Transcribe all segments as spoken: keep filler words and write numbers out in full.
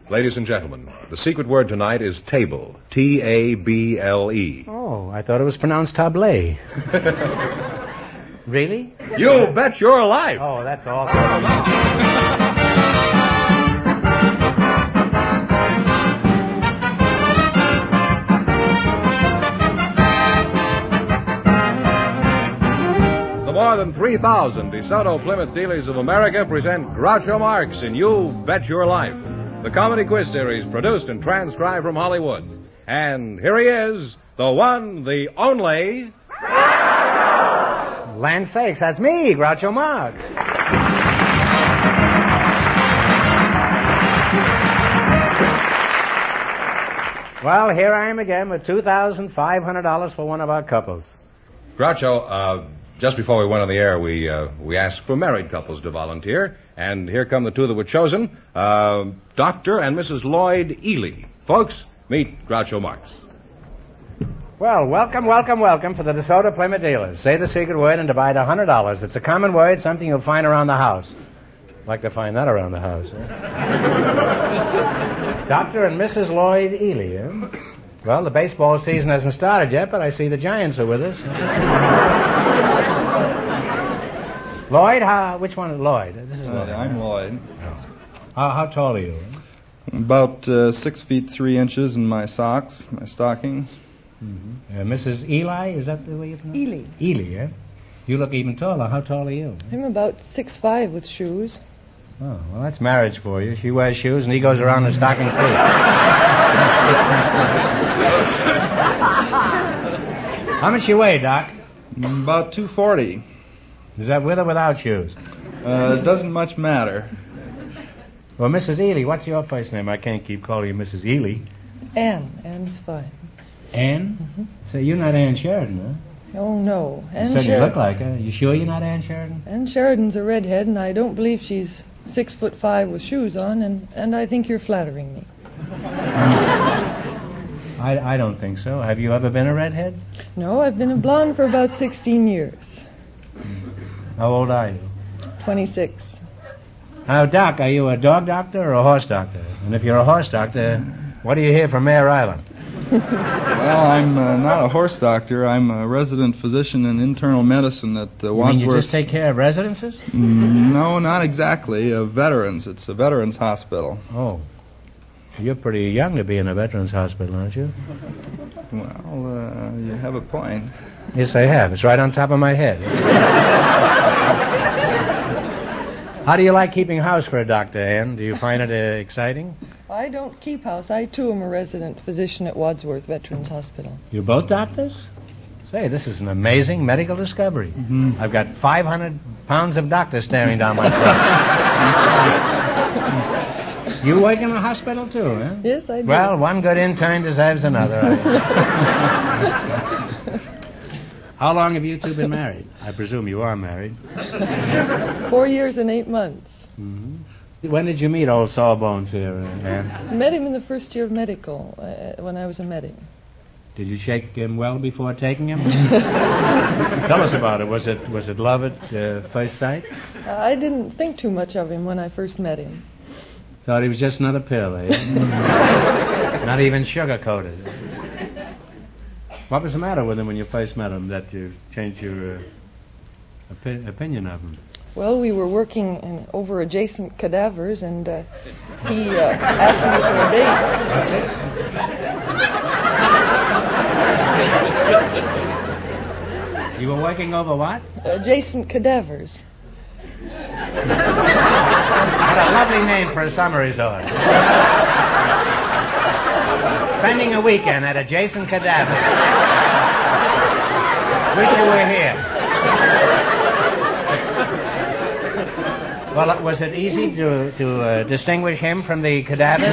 Ladies and gentlemen, the secret word tonight is table. T A B L E. Oh, I thought it was pronounced table. Really? You bet your life. Oh, that's awesome. More than three thousand DeSoto Plymouth Dealers of America present Groucho Marx in You Bet Your Life, the comedy quiz series produced and transcribed from Hollywood. And here he is, the one, the only... Land sakes, that's me, Groucho Marx. Well, here I am again with two thousand five hundred dollars for one of our couples. Groucho, uh... just before we went on the air, we uh, we asked for married couples to volunteer, and here come the two that were chosen, uh, Doctor and Missus Lloyd Ely. Folks, meet Groucho Marx. Well, welcome, welcome, welcome for the DeSoto Plymouth Dealers. Say the secret word and divide one hundred dollars. It's a common word, something you'll find around the house. I'd like to find that around the house. Eh? Doctor and Missus Lloyd Ely, eh? Well, the baseball season hasn't started yet, but I see the Giants are with us. Lloyd, how, which one is Lloyd? This is Lloyd. Uh, I'm Lloyd. Oh. How, how tall are you? About uh, six feet three inches in my socks, my stockings. Mm-hmm. Uh, Missus Eli, is that the way you pronounce it? Ely. Ely, eh? You look even taller. How tall are you? I'm about six five with shoes. Oh, well, that's marriage for you. She wears shoes and he goes around in stocking feet. How much you weigh, Doc? About two forty. Is that with or without shoes? Uh, it doesn't much matter. Well, Missus Ely, what's your first name? I can't keep calling you Missus Ely. Ann. Ann's fine. Ann? Mm-hmm. So you're not Ann Sheridan, huh? Oh, no. Ann You said Sheridan. you look like her. You sure you're not Ann Sheridan? Ann Sheridan's a redhead, and I don't believe she's six foot five with shoes on, and, and I think you're flattering me. I, I don't think so. Have you ever been a redhead? No, I've been a blonde for about sixteen years. How old are you? twenty-six. Now, Doc, are you a dog doctor or a horse doctor? And if you're a horse doctor, what do you hear from Mare Island? Well, I'm uh, not a horse doctor. I'm a resident physician in internal medicine at uh, You Wadsworth. mean you just take care of residences? Mm, no, not exactly. Uh, veterans. It's a veterans hospital. Oh. You're pretty young to be in a veterans hospital, aren't you? Well, uh, you have a point. Yes, I have. It's right on top of my head. How do you like keeping house for a doctor, Ann? Do you find it uh, exciting? I don't keep house. I, too, am a resident physician at Wadsworth Veterans Hospital. You're both doctors? Say, this is an amazing medical discovery. Mm-hmm. I've got five hundred pounds of doctor staring down my throat. You work in a hospital, too, huh? Yes, I do. Well, one good intern deserves another. How long have you two been married? I presume you are married. Four years and eight months. Mm-hmm. When did you meet old Sawbones here, Ann? Met him in the first year of medical, uh, when I was a medic. Did you shake him well before taking him? Tell us about it. Was it was it love at uh, first sight? Uh, I didn't think too much of him when I first met him. Thought he was just another pill, eh? Not even sugar-coated. What was the matter with him when you first met him that you changed your uh, opi- opinion of him? Well, we were working in, over adjacent cadavers, and uh, he uh, asked me That's it? You were working over what? Adjacent cadavers. What a lovely name for a summer resort. Spending a weekend at adjacent cadavers. Wish you were here. Well, was it easy to to uh, distinguish him from the cadavers?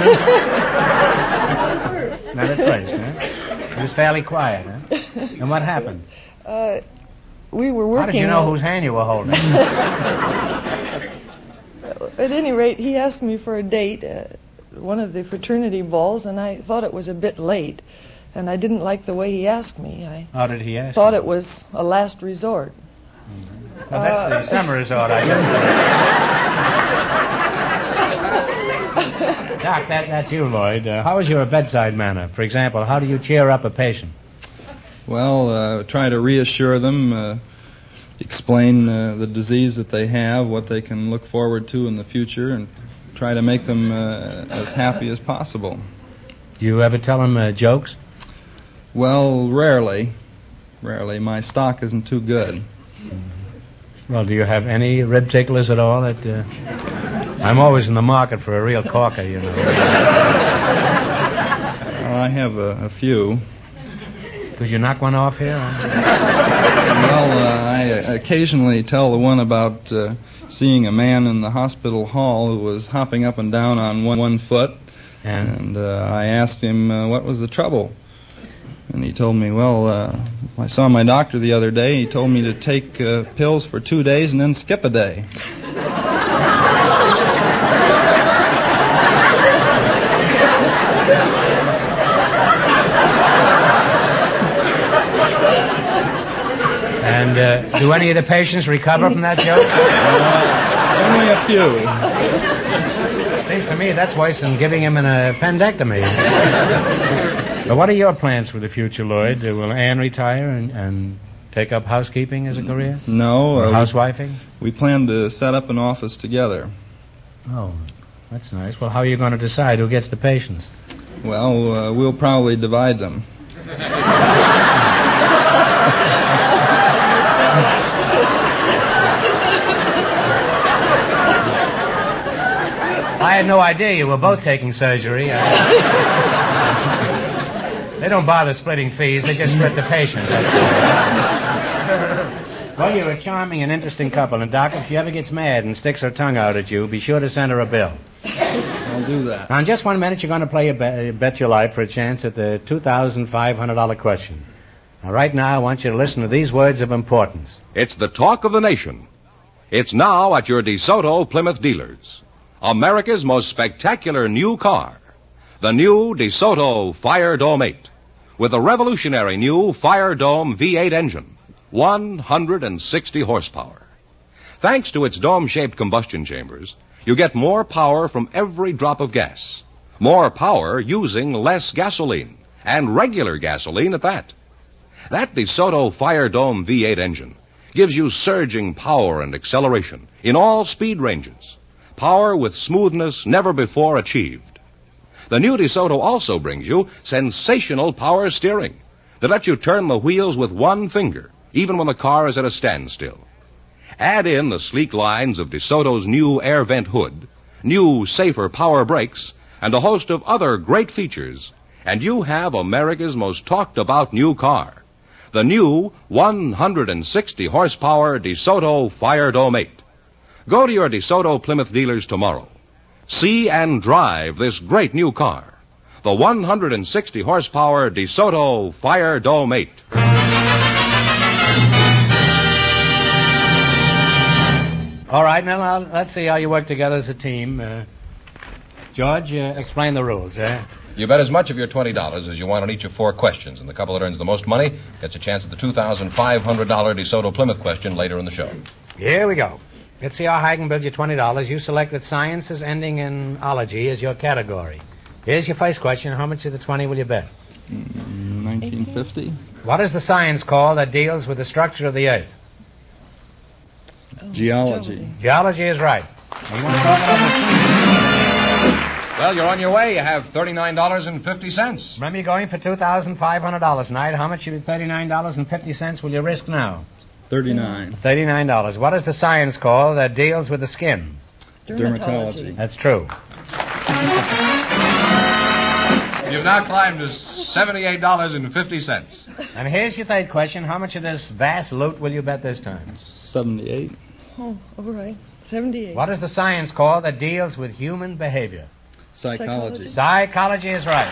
Not at first, huh? He was fairly quiet, huh? And what happened? Uh, we were working... How did you know whose hand you were holding? At any rate, he asked me for a date at one of the fraternity balls, and I thought it was a bit late, and I didn't like the way he asked me. I How did he ask thought you? it was a last resort. Mm-hmm. Well, that's Uh, the summer resort, I guess. Doc, that, that's you, Lloyd. Uh, how is your bedside manner? For example, how do you cheer up a patient? Well, uh, try to reassure them, uh, explain uh, the disease that they have, what they can look forward to in the future, and try to make them uh, as happy as possible. Do you ever tell them uh, jokes? Well, rarely. Rarely. My stock isn't too good. Well, do you have any rib ticklers at all? That, uh... I'm always in the market for a real corker, you know. Well, I have a, a few. Could you knock one off here? Well, uh, I occasionally tell the one about uh, seeing a man in the hospital hall who was hopping up and down on one, one foot. And, and uh, I asked him uh, what was the trouble. And he told me, well, uh, I saw my doctor the other day. He told me to take uh, pills for two days and then skip a day. And uh, do any of the patients recover from that joke? Uh, only a few. Seems to me that's worse than giving him an appendectomy. But what are your plans for the future, Lloyd? Uh, will Anne retire and, and take up housekeeping as a career? No. Or uh, housewifing? We plan to set up an office together. Oh, that's nice. Well, how are you going to decide who gets the patients? Well, uh, we'll probably divide them. I had no idea you were both taking surgery. I... They don't bother splitting fees. They just split the patient. Well, you're a charming and interesting couple. And, Doc, if she ever gets mad and sticks her tongue out at you, be sure to send her a bill. I'll do that. Now, in just one minute, you're going to play a bet, bet your life for a chance at the two thousand five hundred dollars question. Now, right now, I want you to listen to these words of importance. It's the talk of the nation. It's now at your DeSoto Plymouth dealers. America's most spectacular new car. The new DeSoto Fire Dome eight. With a revolutionary new Fire Dome V eight engine. one hundred sixty horsepower. Thanks to its dome-shaped combustion chambers, you get more power from every drop of gas. More power using less gasoline. And regular gasoline at that. That DeSoto Fire Dome V eight engine gives you surging power and acceleration in all speed ranges. Power with smoothness never before achieved. The new DeSoto also brings you sensational power steering that lets you turn the wheels with one finger, even when the car is at a standstill. Add in the sleek lines of DeSoto's new air vent hood, new safer power brakes, and a host of other great features, and you have America's most talked about new car. The new one hundred sixty horsepower DeSoto Fire Dome eight. Go to your DeSoto Plymouth dealers tomorrow. See and drive this great new car. The one hundred sixty horsepower DeSoto Fire Dome eight. All right, now let's see how you work together as a team. Uh, George, uh, explain the rules, eh? You bet as much of your twenty dollars as you want on each of four questions, and the couple that earns the most money gets a chance at the two thousand five hundred dollars DeSoto Plymouth question later in the show. Here we go. Let's see how high I can build you twenty dollars. You selected sciences ending in ology as your category. Here's your first question. How much of the twenty will you bet? Mm, nineteen fifty. What is the science called that deals with the structure of the Earth? Oh, Geology. Geology is right. You want to talk about Well, you're on your way. You have thirty-nine dollars and fifty cents. Remember, you're going for two thousand five hundred dollars tonight. How much of the thirty-nine dollars and fifty cents will you risk now? thirty-nine. thirty-nine dollars. What is the science called that deals with the skin? Dermatology. That's true. You've now climbed to seventy-eight dollars and fifty cents. And here's your third question. How much of this vast loot will you bet this time? seventy-eight. Oh, all right. seventy-eight. What is the science called that deals with human behavior? Psychology. Psychology is right.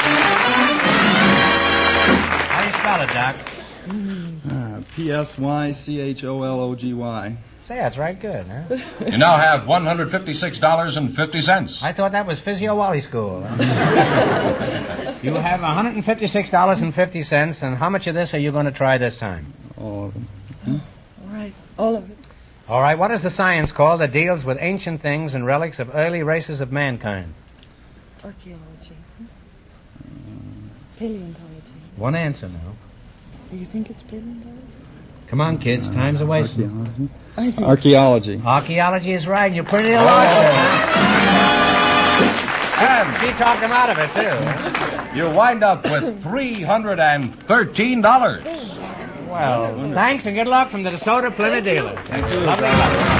How do you spell it, Doc? Uh, P S Y C H O L O G Y. Say, that's right good, huh? You now have one hundred fifty-six dollars and fifty cents. I thought that was Physio Wally School. You have one hundred fifty-six dollars and fifty cents, and how much of this are you going to try this time? All of them. All right. All of it. All right, what is the science called that deals with ancient things and relics of early races of mankind? Archaeology. Paleontology. One answer now. Do you think it's paleontology? Come on, kids. Time's a wasting. Archaeology. I think Archaeology. Archaeology is right. You're pretty alive. And she talked him out of it, too. You wind up with three hundred thirteen dollars. Well, thanks and good luck from the DeSoto Plymouth dealers. Thank you. Lovely luck.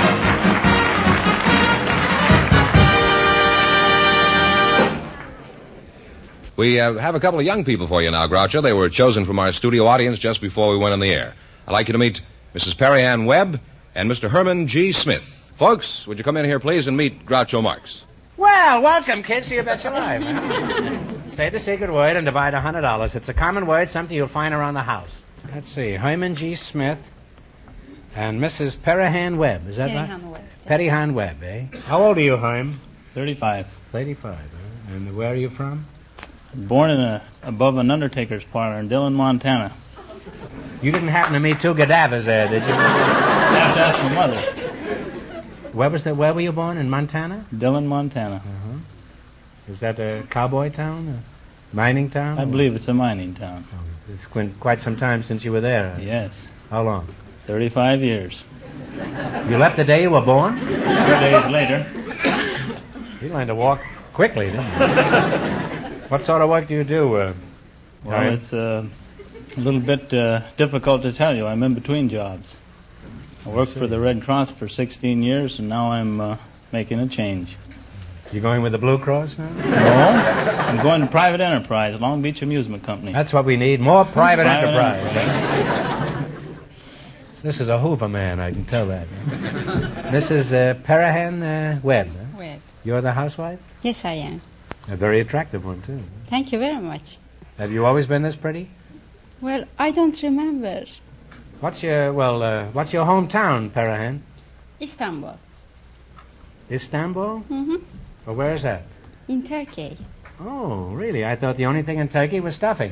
We uh, have a couple of young people for you now, Groucho. They were chosen from our studio audience just before we went on the air. I'd like you to meet Missus Perry Ann Webb and Mister Herman G. Smith. Folks, would you come in here, please, and meet Groucho Marx? Well, welcome, kids. See you bet your life. Huh? Say the secret word and divide a hundred dollars. It's a common word, something you'll find around the house. Let's see. Herman G. Smith and Missus Perihan Webb. Is that right? Webb. Perihan Webb, eh? How old are you, Herm? Thirty-five. Thirty-five. Huh? And where are you from? Born in a above an undertaker's parlor in Dillon, Montana. You didn't happen to meet two Gadavas there, did you? I have to ask my mother. Where was that? Where were you born? In Montana? Dillon, Montana. Uh-huh. Is that a cowboy town? A mining town? I believe it's a mining town. Oh, it's been quite some time since you were there. Yes. How long? Thirty-five years. You left the day you were born? Three days later. You learned to walk quickly, didn't you? What sort of work do you do? Uh, Well, Ryan? it's uh, a little bit uh, difficult to tell you. I'm in between jobs. I worked for the Red Cross for sixteen years, and now I'm uh, making a change. You going with the Blue Cross now? No, I'm going to private enterprise, Long Beach Amusement Company. That's what we need, more private, Private enterprise. huh? This is a Hoover man, I can tell that. Missus Uh, Perihan uh, Webb. Huh? Webb. You're the housewife? Yes, I am. A very attractive one, too. Thank you very much. Have you always been this pretty? Well, I don't remember. What's your, well, uh, what's your hometown, Perihan? Istanbul. Istanbul? Mm-hmm. Well, where is that? In Turkey. Oh, really? I thought the only thing in Turkey was stuffing.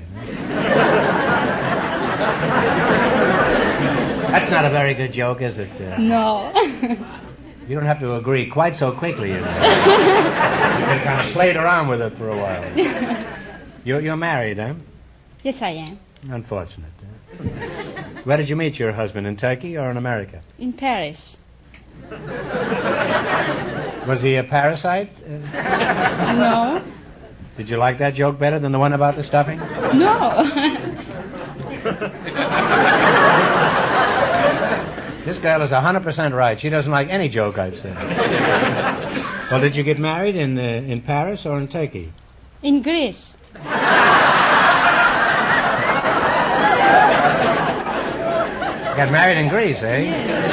That's not a very good joke, is it? Uh, No. You don't have to agree quite so quickly. You know. You can kind of played around with it for a while. You're, you're married, huh? Yes, I am. Unfortunate. Huh? Where did you meet your husband, in Turkey or in America? In Paris. Was he a parasite? Uh, No. did you like that joke better than the one about the stuffing? No. This girl is one hundred percent right. She doesn't like any joke I've said. Well, did you get married in uh, in Paris or in Turkey? In Greece. Got married in Greece, eh? Yes.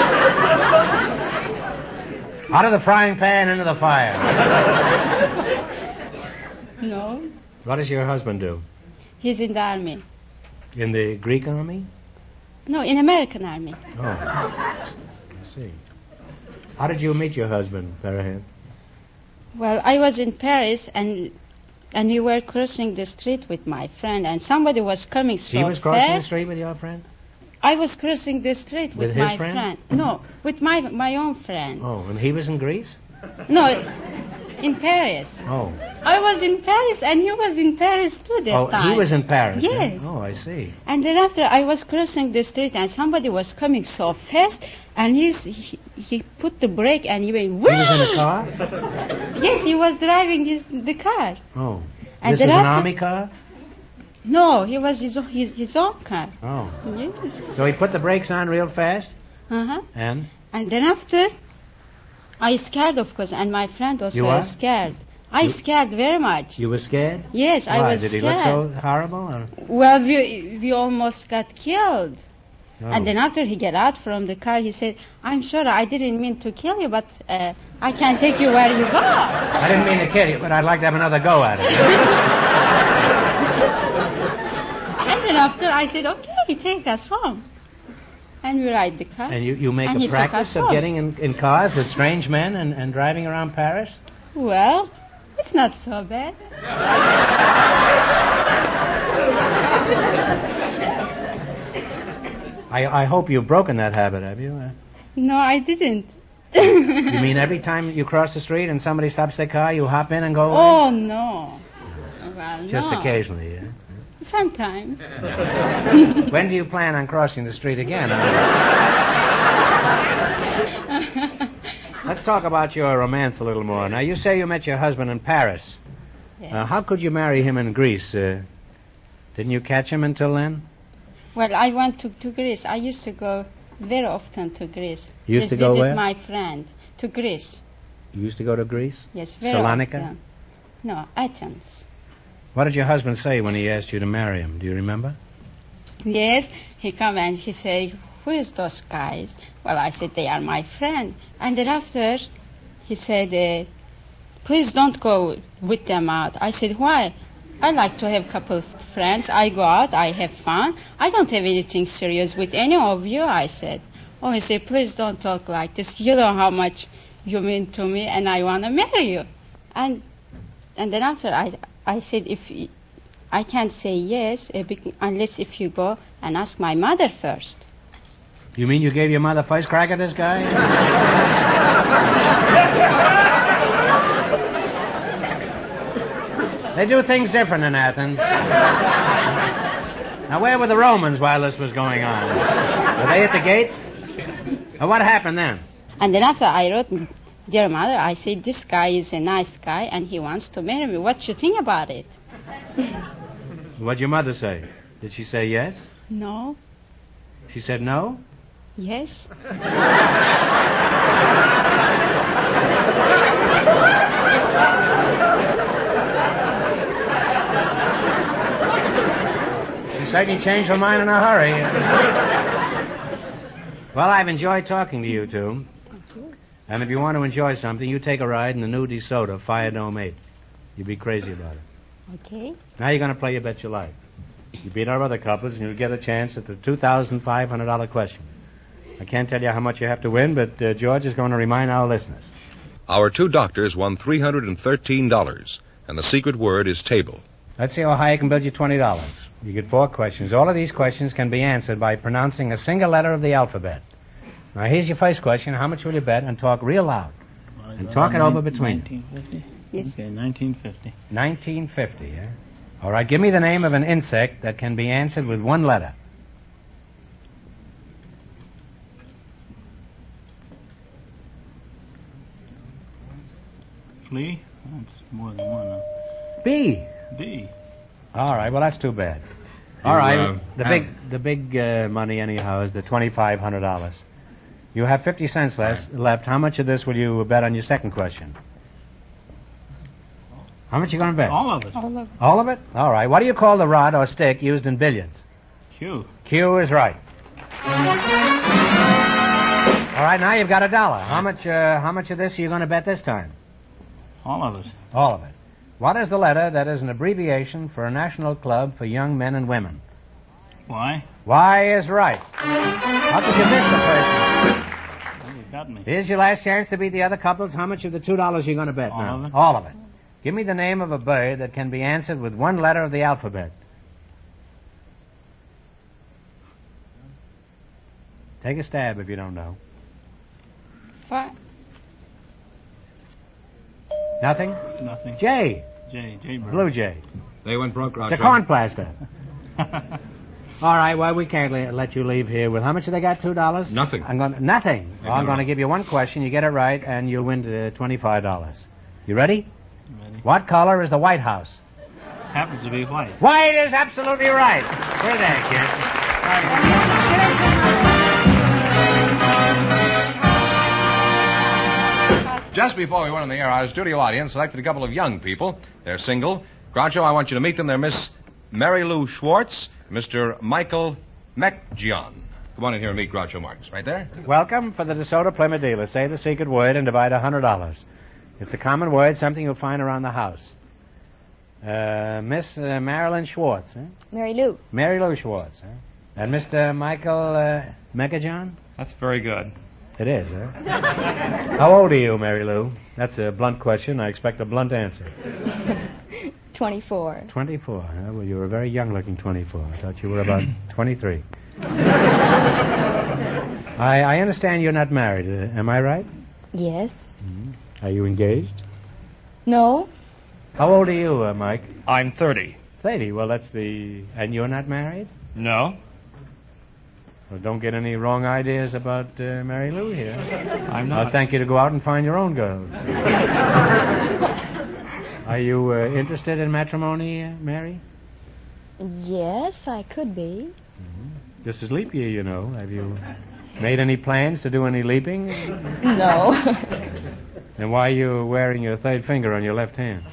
Out of the frying pan into the fire. No. What does your husband do? He's in the army. In the Greek army? No, in American army. Oh, I see. How did you meet your husband, Perihan? Well, I was in Paris, and and we were crossing the street with my friend, and somebody was coming so He was crossing fast. the street with your friend? I was crossing the street with, With his my friend? No, with my my own friend. Oh, and he was in Greece? No, in Paris. Oh. I was in Paris, and he was in Paris too that Oh, time. he was in Paris? Yes. Huh? Oh, I see. And then after I was crossing the street, and somebody was coming so fast, and he's, he he put the brake, and he went. He was in a car? Yes, he was driving his the car. Oh. And This then was an after- army car? No, he was his own, his, his own car. Oh. Yes. So he put the brakes on real fast? Uh huh. And? And then after, I scared, of course, and my friend also You what? scared. I You- scared very much. You were scared? Yes, I Why? was Did he scared. look so horrible? Or? Well, we we almost got killed. Oh. And then after he got out from the car, he said, "I'm sure I didn't mean to kill you, but uh, I can take you where you go." I didn't mean to kill you, but I'd like to have another go at it. And then after, I said, "Okay, take us home." And we ride the car. And you, you make And a he took practice us of home. getting in, in cars with strange men and, and driving around Paris? Well, it's not so bad. I, I hope you've broken that habit, have you? Uh, No, I didn't. You mean every time you cross the street and somebody stops their car, you hop in and go away? Oh, no. Well, Just no. occasionally, yeah? Sometimes. When do you plan on crossing the street again? Let's talk about your romance a little more. Now, you say you met your husband in Paris. Yes. Uh, how could you marry him in Greece? Uh, didn't you catch him until then? Well, I went to, to Greece. I used to go very often to Greece. You used Just to go visit where? my friend to Greece. You used to go to Greece? Yes, very Salonika? often. No, Athens. What did your husband say when he asked you to marry him? Do you remember? Yes, he come and he said, who is those guys? Well, I said, they are my friend. And then after, he said, uh, please don't go with them out. I said, why? I like to have a couple of friends. I go out, I have fun. I don't have anything serious with any of you, I said. Oh, he said, please don't talk like this. You know how much you mean to me, and I want to marry you. And and then after, I I said, if y- I can't say yes uh, bec- unless if you go and ask my mother first. You mean you gave your mother first crack at this guy? They do things different in Athens. Now, where were the Romans while this was going on? Were they at the gates? Or what happened then? And then after I wrote, dear mother, I said, this guy is a nice guy and he wants to marry me. What do you think about it? What'd your mother say? Did she say yes? No. She said no? Yes. She certainly changed her mind in a hurry. Well, I've enjoyed talking to you two. And if you want to enjoy something, you take a ride in the new DeSoto Fire Dome eight. You'd be crazy about it. Okay. Now you're going to play You Bet Your Life. You beat our other couples, and you'll get a chance at the two thousand five hundred dollars question. I can't tell you how much you have to win, but uh, George is going to remind our listeners. Our two doctors won three hundred thirteen dollars, and the secret word is table. Let's see how high I can build you twenty dollars. You get four questions. All of these questions can be answered by pronouncing a single letter of the alphabet. Now, here's your first question. How much will you bet? And talk real loud. And talk it over between nineteen fifty? Yes. Okay, nineteen fifty. nineteen fifty, yeah? All right, give me the name of an insect that can be answered with one letter. Flea? That's more than one. Huh? B. B. All right, well, that's too bad. All You, right, uh, the have- big the big uh, money anyhow is the twenty-five hundred dollars. You have fifty cents less, left. How much of this will you bet on your second question? How much are you going to bet? All of it. All of All of it? All right. What do you call the rod or stick used in billiards? Q. Q is right. All right, now you've got a dollar. How much uh, how much of this are you going to bet this time? All of it. All of it. What is the letter that is an abbreviation for a national club for young men and women? Why? Y is right. How could you miss the first one? Well, you got me. Here's your last chance to beat the other couples. How much of the two dollars are you going to bet All now? of it. All of it. Give me the name of a bird that can be answered with one letter of the alphabet. Take a stab if you don't know. Five. Nothing? Nothing. J. J. J. Bird. Blue jay. They went broke, It's a corn plaster. All right, well, we can't le- let you leave here with... How much have they got? Two dollars? Nothing. I'm going Nothing. Well, I'm no. going to give you one question. You get it right, and you'll win uh, twenty-five dollars. You ready? Ready. What color is the White House? Happens to be white. White is absolutely right. Hey there, kid. Just before we went on the air, our studio audience selected a couple of young people. They're single. Groucho, I want you to meet them. They're Miss Mary Lou Schwartz, Mister Michael McGeon. Come on in here and meet Groucho Marx. Right there? Welcome for the DeSoto Plymouth dealer. Say the secret word and divide one hundred dollars. It's a common word, something you'll find around the house. Uh, Miss uh, Marilyn Schwartz, eh? Mary Lou. Mary Lou Schwartz, eh? And Mister Michael uh, McGeon? That's very good. It is, eh? How old are you, Mary Lou? That's a blunt question. I expect a blunt answer. twenty-four. twenty-four. Huh? Well, you were a very young-looking twenty-four. I thought you were about twenty-three. I, I understand you're not married. Uh, am I right? Yes. Mm. Are you engaged? No. How old are you, uh, Mike? I'm thirty. thirty. Well, that's the... And you're not married? No? Well, don't get any wrong ideas about uh, Mary Lou here. I'm not. I'll thank you to go out and find your own girls. Are you uh, interested in matrimony, uh, Mary? Yes, I could be. Mm-hmm. This is leap year, you know. Have you made any plans to do any leaping? No. And why are you wearing your third finger on your left hand?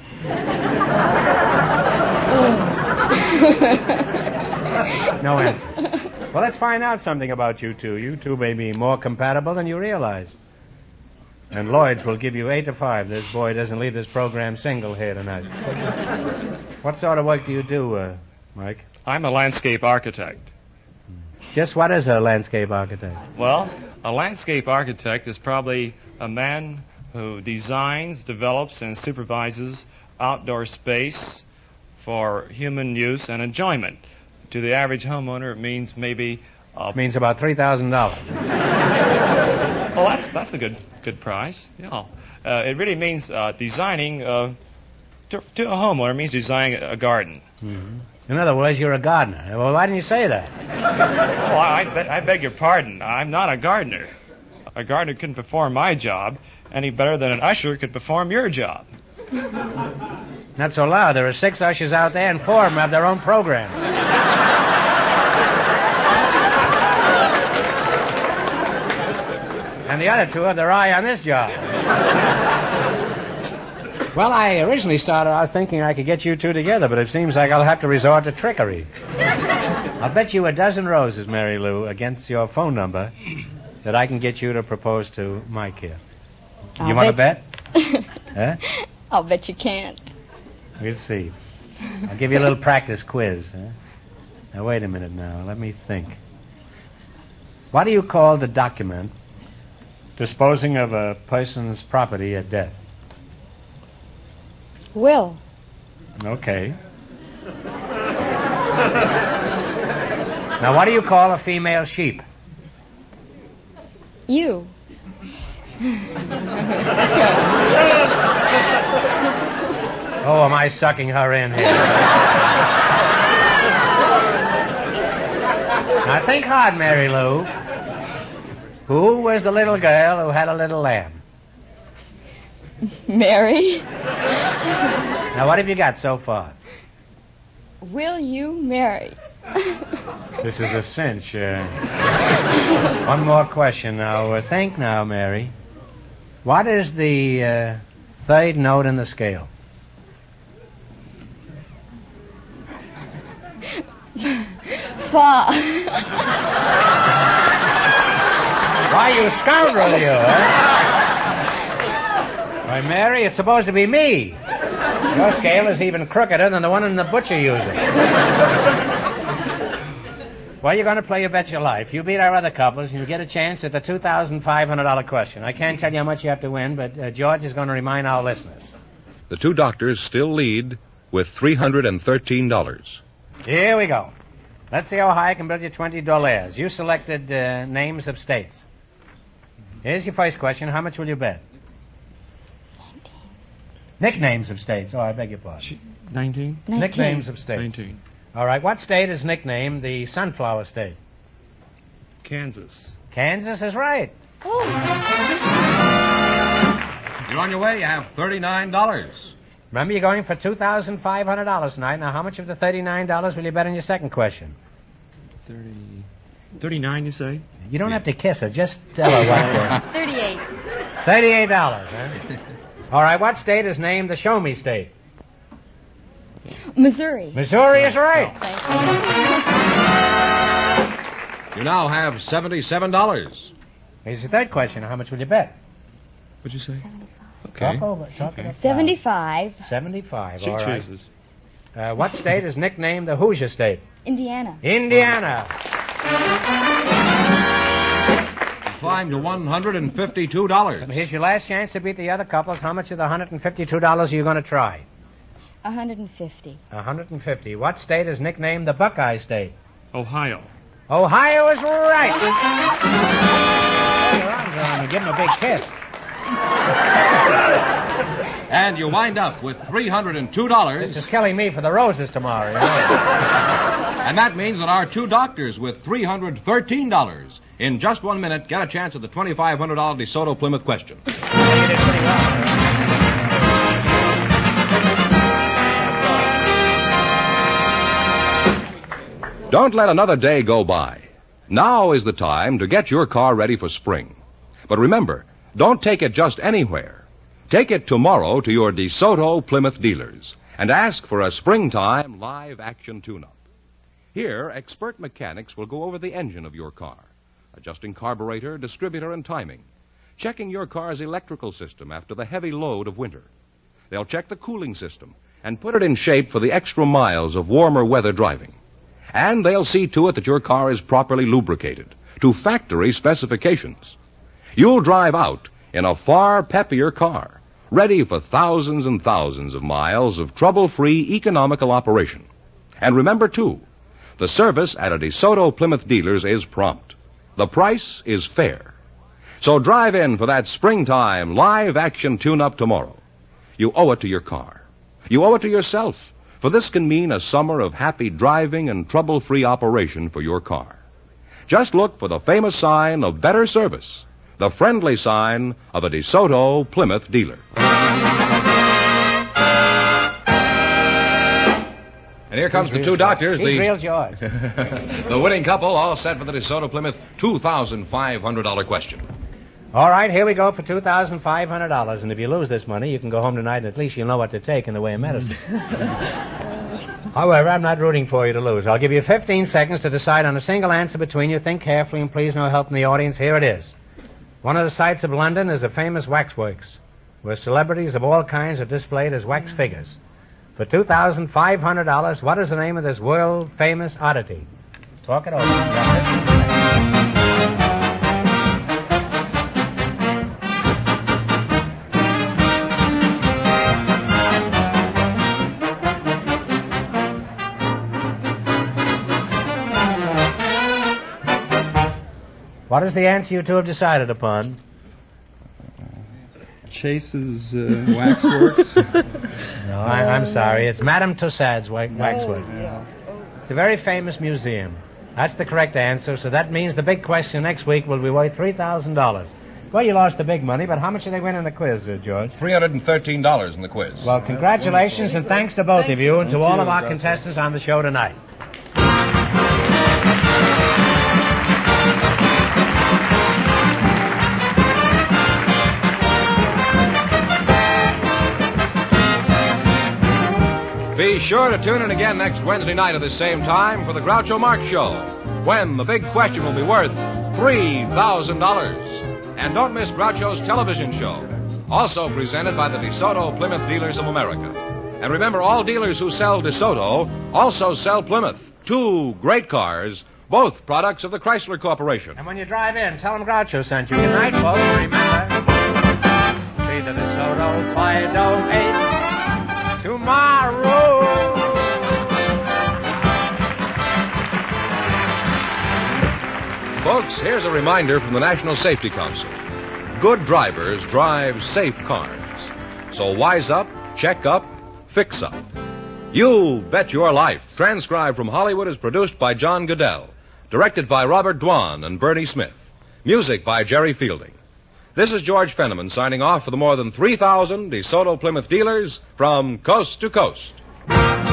No answer. Well, let's find out something about you two. You two may be more compatible than you realize. And Lloyd's will give you eight to five. This boy doesn't leave this program single here tonight. What sort of work do you do, uh, Mike? I'm a landscape architect. Just what is a landscape architect? Well, a landscape architect is probably a man who designs, develops, and supervises outdoor space for human use and enjoyment. To the average homeowner, it means maybe... Uh, It means about three thousand dollars. Well, that's that's a good good price. Yeah, uh, it really means uh, designing uh, to, to a homeowner. It means designing a garden. Mm-hmm. In other words, you're a gardener. Well, why didn't you say that? Oh, I, I, I beg your pardon. I'm not a gardener. A gardener couldn't perform my job any better than an usher could perform your job. Not so loud. There are six ushers out there, and four of them have their own program. And the other two have their eye on this job. Well, I originally started out thinking I could get you two together, but it seems like I'll have to resort to trickery. I'll bet you a dozen roses, Mary Lou, against your phone number that I can get you to propose to Mike here. I'll You want to bet? bet- Huh? I'll bet you can't. We'll see. I'll give you a little practice quiz. Huh? Now, wait a minute now. Let me think. What do you call the document disposing of a person's property at death? Will. Okay. Now, what do you call a female sheep? You. Oh, am I sucking her in here? Now, think hard, Mary Lou. Who was the little girl who had a little lamb? Mary. Now, what have you got so far? Will you marry? This is a cinch. Uh, one more question now. Uh, think now, Mary. What is the uh, third note in the scale? Fa. Why, you scoundrel, you, huh? Why, Mary, it's supposed to be me. Your scale is even crookeder than the one in the butcher uses. Well, you're going to play You Bet Your Life. You beat our other couples, and you get a chance at the two thousand five hundred dollars question. I can't tell you how much you have to win, but uh, George is going to remind our listeners. The two doctors still lead with three hundred thirteen dollars. Here we go. Let's see how high I can build you twenty dollars. You selected uh, names of states. Here's your first question. How much will you bet? Nicknames of states. Oh, I beg your pardon. Nineteen? Nicknames of states. Nineteen. All right. What state is nicknamed the Sunflower State? Kansas. Kansas is right. Oh. You're on your way. You have thirty-nine dollars. Remember, you're going for two thousand five hundred dollars tonight. Now, how much of the thirty-nine dollars will you bet on your second question? Thirty. Thirty-nine, you say? You don't have to kiss her. Just tell her what. Uh, Thirty-eight. thirty-eight dollars, huh? All right. What state is named the Show Me State? Missouri. Missouri is right. Thank You now have seventy-seven dollars. Here's your third question. How much will you bet? What'd you say? Okay. Talk over. Talk Okay. it up you. Seventy-five. loud. seventy-five. She All right. chooses. Uh, what state is nicknamed the Hoosier State? Indiana. Indiana. You climb to one hundred fifty-two dollars. Here's your last chance to beat the other couples. How much of the one hundred fifty-two dollars are you going to try? A hundred and fifty. one hundred fifty. What state is nicknamed the Buckeye State? Ohio. Ohio is right. Put your arms around him. Give him a big kiss. And you wind up with three hundred two dollars. This is killing me for the roses tomorrow. You know? And that means that our two doctors with three hundred thirteen dollars. In just one minute, get a chance at the twenty-five hundred dollars DeSoto Plymouth question. You did pretty well. Don't let another day go by. Now is the time to get your car ready for spring. But remember, don't take it just anywhere. Take it tomorrow to your DeSoto Plymouth dealers and ask for a springtime live action tune-up. Here, expert mechanics will go over the engine of your car, adjusting carburetor, distributor, and timing, checking your car's electrical system after the heavy load of winter. They'll check the cooling system and put it in shape for the extra miles of warmer weather driving. And they'll see to it that your car is properly lubricated to factory specifications. You'll drive out in a far peppier car, ready for thousands and thousands of miles of trouble-free economical operation. And remember, too, the service at a DeSoto Plymouth dealers is prompt. The price is fair. So drive in for that springtime live action tune-up tomorrow. You owe it to your car. You owe it to yourself, for this can mean a summer of happy driving and trouble-free operation for your car. Just look for the famous sign of better service, the friendly sign of a DeSoto Plymouth dealer. And here comes He's the two real doctors. He's the real joy. The winning couple, all set for the DeSoto Plymouth two thousand five hundred dollars question. All right, here we go for two thousand five hundred dollars. And if you lose this money, you can go home tonight and at least you'll know what to take in the way of medicine. However, I'm not rooting for you to lose. I'll give you fifteen seconds to decide on a single answer between you. Think carefully and please no help from the audience. Here it is. One of the sights of London is a famous waxworks, where celebrities of all kinds are displayed as wax figures. For two thousand five hundred dollars, what is the name of this world-famous oddity? Talk it over. What is the answer you two have decided upon? Chase's uh, Waxworks. No, I, I'm sorry. It's Madame Tussauds wa- Waxworks. Oh, yeah. It's a very famous museum. That's the correct answer, so that means the big question next week will be worth three thousand dollars. Well, you lost the big money, but how much did they win in the quiz, uh, George? three hundred thirteen dollars in the quiz. Well, congratulations and thanks to both of you and to all of our contestants on the show tonight. Be sure to tune in again next Wednesday night at the same time for the Groucho Marx Show, when the big question will be worth three thousand dollars. And don't miss Groucho's television show, also presented by the DeSoto Plymouth Dealers of America. And remember, all dealers who sell DeSoto also sell Plymouth, two great cars, both products of the Chrysler Corporation. And when you drive in, tell them Groucho sent you. Good night, folks. Remember, see the DeSoto five oh eight. Tomorrow. Folks, here's a reminder from the National Safety Council. Good drivers drive safe cars. So wise up, check up, fix up. You Bet Your Life, transcribed from Hollywood, is produced by John Goodell, directed by Robert Dwan and Bernie Smith, music by Jerry Fielding. This is George Fenneman signing off for the more than three thousand DeSoto Plymouth dealers from coast to coast.